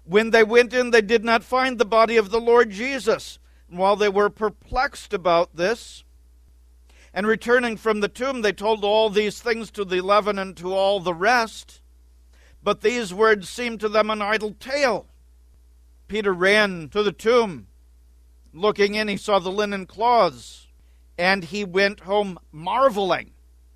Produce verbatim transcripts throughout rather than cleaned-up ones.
When they went in, they did not find the body of the Lord Jesus. And while they were perplexed about this, and returning from the tomb, they told all these things to the eleven and to all the rest. But these words seemed to them an idle tale. Peter ran to the tomb. Looking in, he saw the linen cloths, and he went home marveling.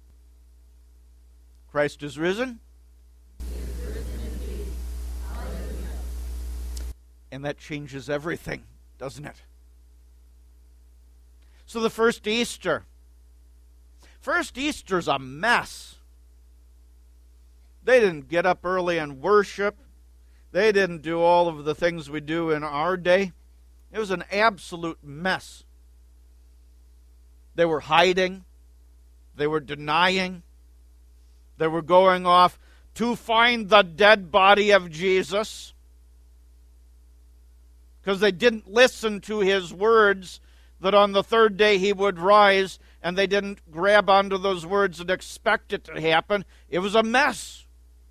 Christ is risen. He is risen indeed. Hallelujah. And that changes everything, doesn't it? So the first Easter. First Easter's a mess. They didn't get up early and worship. They didn't do all of the things we do in our day. It was an absolute mess. They were hiding. They were denying. They were going off to find the dead body of Jesus because they didn't listen to his words that on the third day he would rise, and they didn't grab onto those words and expect it to happen. It was a mess.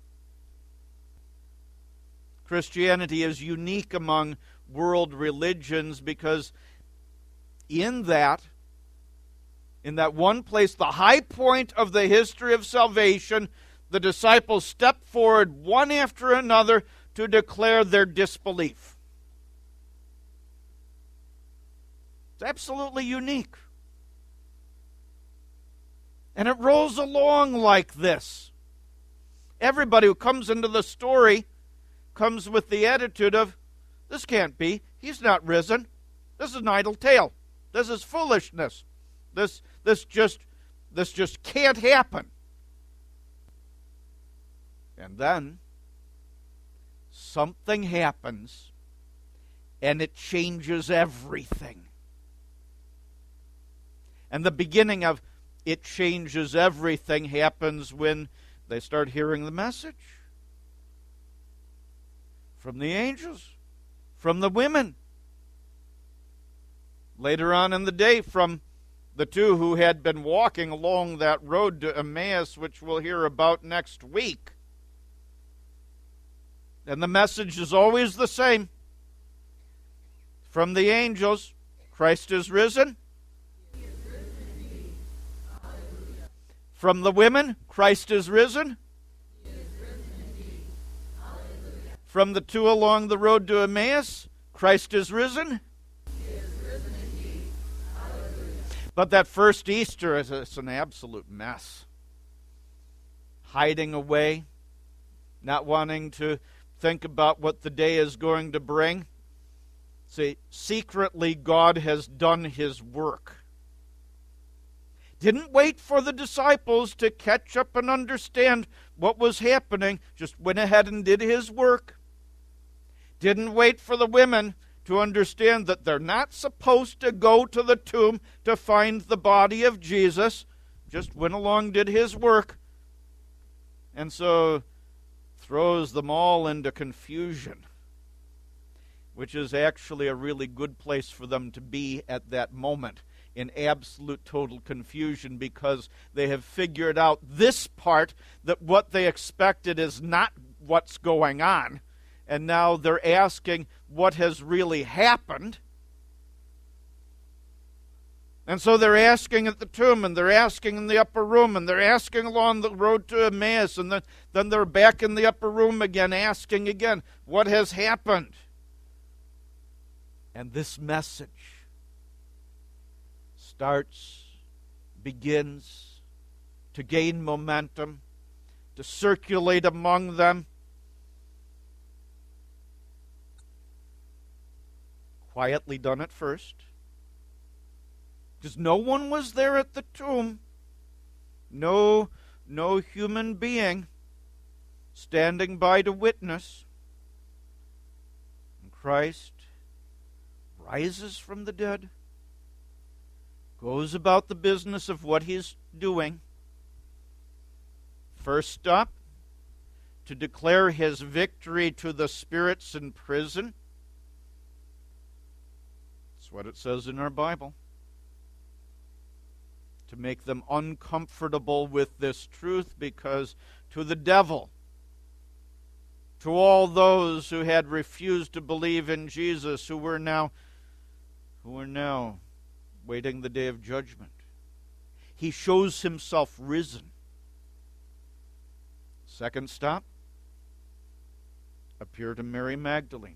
Christianity is unique among world religions because in that, in that one place, the high point of the history of salvation, the disciples stepped forward one after another to declare their disbelief. It's absolutely unique. And it rolls along like this. Everybody who comes into the story comes with the attitude of, this can't be. He's not risen. This is an idle tale. This is foolishness. This this just this just can't happen. And then something happens and it changes everything. And the beginning of it changes everything happens when they start hearing the message from the angels, from the women. Later on in the day, from the two who had been walking along that road to Emmaus, which we'll hear about next week. And the message is always the same. From the angels, Christ is risen. He is risen indeed. Hallelujah. From the women, Christ is risen. He is risen indeed. Hallelujah. From the two along the road to Emmaus, Christ is risen. He is risen indeed. Hallelujah. But that first Easter is it's an absolute mess. Hiding away, not wanting to think about what the day is going to bring. See, secretly God has done his work. Didn't wait for the disciples to catch up and understand what was happening. Just went ahead and did his work. Didn't wait for the women to understand that they're not supposed to go to the tomb to find the body of Jesus. Just went along, did his work. And so throws them all into confusion, which is actually a really good place for them to be at that moment, in absolute total confusion, because they have figured out this part, that what they expected is not what's going on, and now they're asking what has really happened. And so they're asking at the tomb, and they're asking in the upper room, and they're asking along the road to Emmaus, and then, then they're back in the upper room again, asking again, what has happened? And this message starts, begins to gain momentum, to circulate among them. Quietly done at first, because no one was there at the tomb. No, no human being standing by to witness. And Christ rises from the dead, goes about the business of what he's doing. First stop, to declare his victory to the spirits in prison. That's what it says in our Bible. To make them uncomfortable with this truth, because to the devil, to all those who had refused to believe in Jesus, who were now who were now waiting the day of judgment. He shows himself risen. Second stop, appear to Mary Magdalene.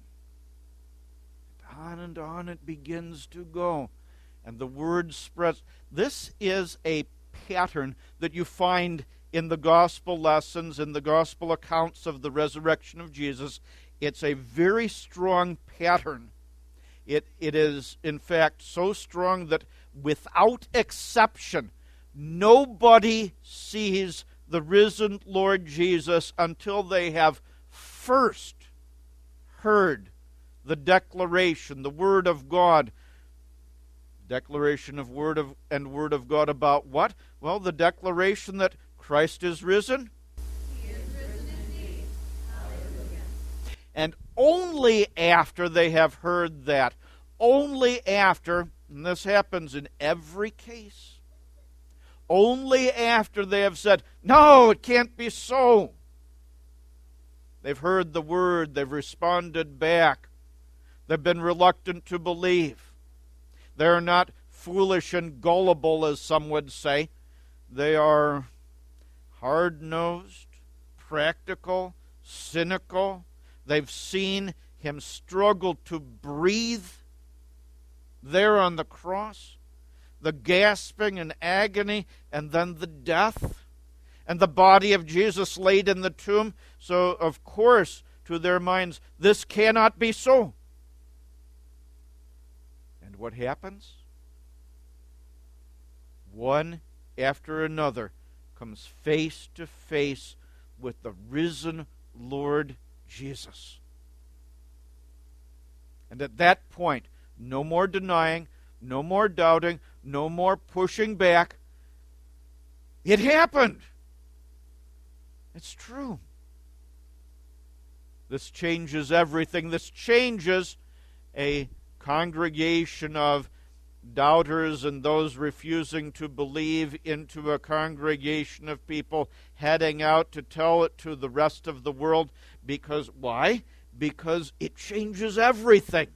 On and on it begins to go, and the word spreads. This is a pattern that you find in the gospel lessons, in the gospel accounts of the resurrection of Jesus. It's a very strong pattern. It, it is, in fact, so strong that without exception, nobody sees the risen Lord Jesus until they have first heard the declaration, the Word of God. Declaration of Word of and Word of God about what? Well, the declaration that Christ is risen. He is risen indeed. Hallelujah. And only after they have heard that, only after, and this happens in every case, only after they have said, no, it can't be so. They've heard the word, they've responded back. They've been reluctant to believe. They're not foolish and gullible, as some would say. They are hard-nosed, practical, cynical. They've seen him struggle to breathe there on the cross, the gasping and agony, and then the death, and the body of Jesus laid in the tomb. So, of course, to their minds, this cannot be so. And what happens? One after another comes face to face with the risen Lord Jesus. And at that point, no more denying, no more doubting, no more pushing back. It happened. It's true. This changes everything. This changes a congregation of doubters and those refusing to believe into a congregation of people heading out to tell it to the rest of the world. Because, why? Because it changes everything.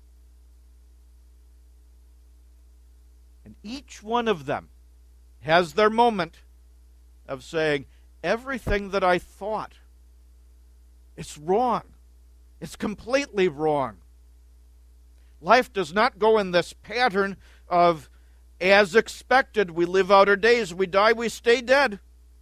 And each one of them has their moment of saying, everything that I thought, it's wrong. It's completely wrong. Life does not go in this pattern of, as expected, we live out our days, we die, we stay dead.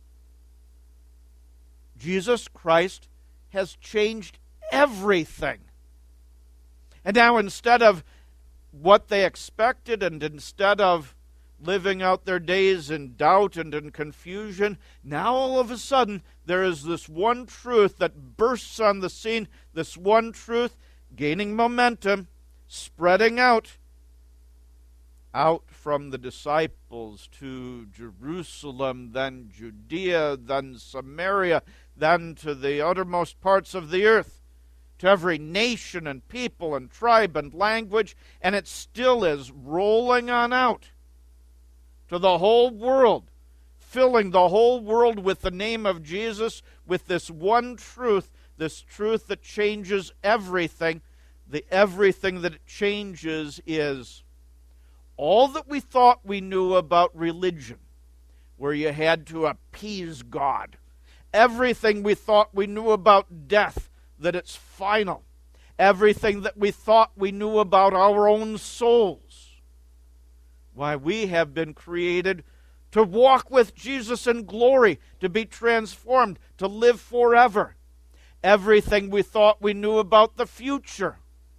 Jesus Christ has changed everything. And now instead of what they expected, and instead of living out their days in doubt and in confusion, now all of a sudden there is this one truth that bursts on the scene, this one truth gaining momentum, spreading out, out from the disciples to Jerusalem, then Judea, then Samaria, then to the uttermost parts of the earth, to every nation and people and tribe and language, and it still is rolling on out to the whole world, filling the whole world with the name of Jesus, with this one truth, this truth that changes everything. The everything that it changes is all that we thought we knew about religion, where you had to appease God. Everything we thought we knew about death, that it's final. Everything that we thought we knew about our own souls. Why, we have been created to walk with Jesus in glory, to be transformed, to live forever. Everything we thought we knew about the future.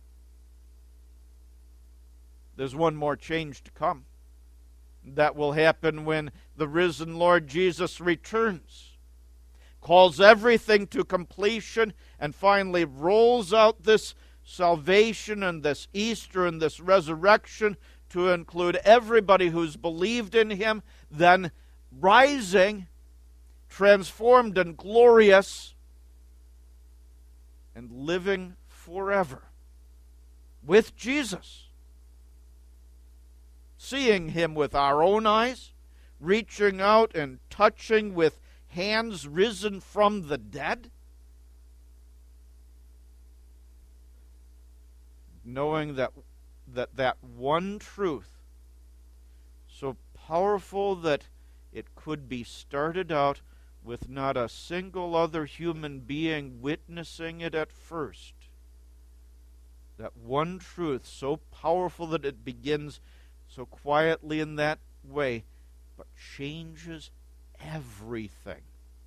There's one more change to come. That will happen when the risen Lord Jesus returns, calls everything to completion, and finally rolls out this salvation and this Easter and this resurrection to include everybody who's believed in him, then rising, transformed and glorious, and living forever with Jesus. Seeing him with our own eyes, reaching out and touching with hands risen from the dead. knowing that that, that one truth, so powerful that it could be started out with not a single other human being witnessing it at first. That one truth, so powerful that it begins so quietly in that way, but changes everything.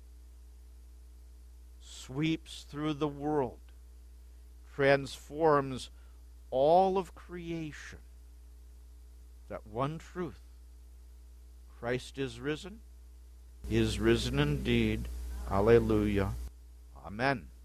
Sweeps through the world, transforms all of creation. That one truth. Christ is risen, is risen indeed. Alleluia. Amen.